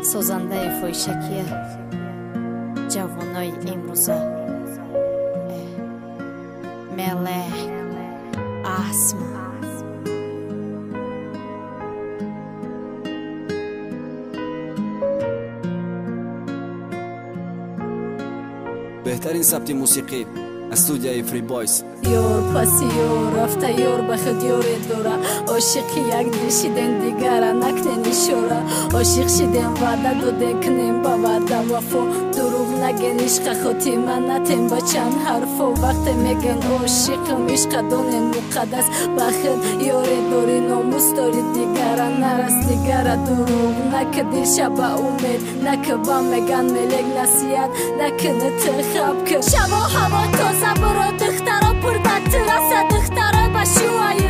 созандаи фоҳишакӣ ҷавонои имрӯза мелеҳ асма беҳтарин сабти мусиқӣ аз студияи Free Boys. Ёр паси ёр рафта ёр ба худ ёре дора ошиқи як дил шидем дигара накнем ишора ошиқ шидем ваъда додем кунем ба ваъда вафо дурӯғ наген ишқа хотима натем ба чанд ҳарфо вақте мегӯен ошиқам ишқа донем муқаддас ба худ ёре дори номус дори дигара нарас дигара дурӯғ накӣ дилша ба умед накӣ ба меган мелек насиҳат накуни ту хаб кӯ шаво ҳаво тоза буро духтаро пурдатираса духтаро ба шуаи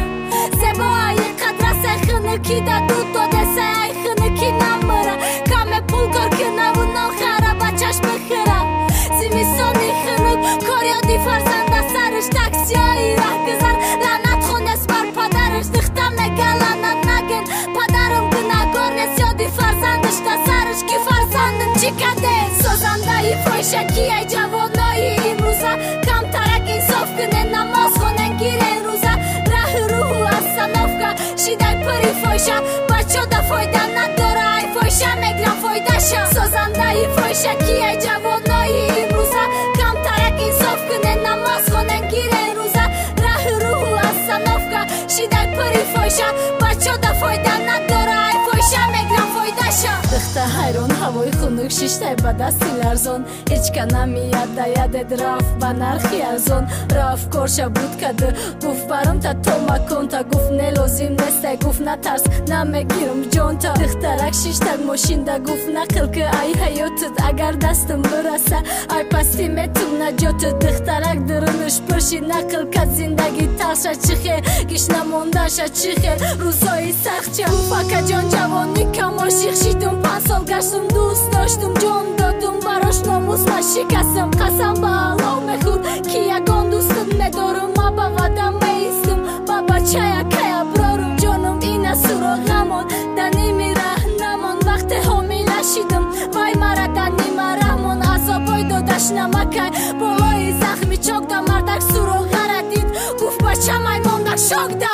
зебоаи қадраса хунуки да дуд додеса ай хунуки намира каме пул кор кунаву нохара ба чашми хира зимистони хунук корёди фарзанда сариш таксиёи раҳгузар лаънат хонес бар падариш духта мега лаънат наген падарам гунагор нест ёди фарзандиш да сариш ки фарзандим чӣ кадем созандаи фоҳишакӣ ай ҷавонои имрӯза камтарак инсоф кунен намоз хонен гирен рӯза раҳу рӯҳу астановка шидай пури фоҳиша бачода фоида надора ай фоҳиша мегирам фоидаша созандаи фоҳишакӣ ай ҷавонои имрӯза камтарак инсоф кунен намоз хонен гирен рӯза раҳу рӯҳу астановка шидай пури фоҳиша бачода фоида надора ай фоҳиша мегирам фоидаша духта ҳайрон ҳавои хунук шиштай ба дасти ларзон ҳечка намият да ядед рафт ба нархи арзон рафт корша буд каду гуфт барамта то маконта гуфт не лозим нестай гуфт натарс намегирам ҷонта духтарак шиштак мошинда гуфт нақл ки ай ҳаётут агар дастам бираса ай пасти метум наҷоту духтарак дурунуш пурши нақл кад зиндагӣ талша чӣ хел гиш намондаша чӣ хел рӯзои сахтча факаҷон ҷавонӣ кам ошиқ шидум 5 сол гаштум дӯст доштум ҷон додум барош номус ва шикастам қасам ба аллоҳ мехӯрд ки ягон дӯстат медорум ма ба ваъда меистум ба бачая кая брорум ҷонум ина суроғамон да ними раҳнамон вақте ҳомила шидум вай мара да нима раҳмон азобой додаш намакай болои захми чокда мардак суроғара дид гуфт бачамай мондак шокда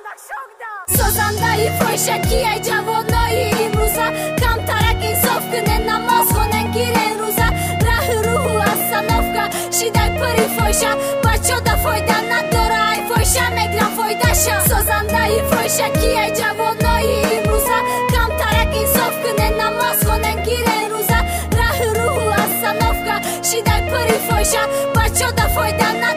созандаи фоҳишакӣ ай ҷавонои имрӯза камтарак инсоф кунен намоз хонен гирен рӯза раҳу рӯҳу астановка шидай пури фоҳиша бачода фоида надора ай фоҳиша мегирам фоидаша созандаи фоҳишакӣ ай ҷавонои имрӯза камтарак инсоф кунен намоз хонен гирен рӯза раҳу рӯҳу астановка шидай пури фоҳиша бачода фоида надора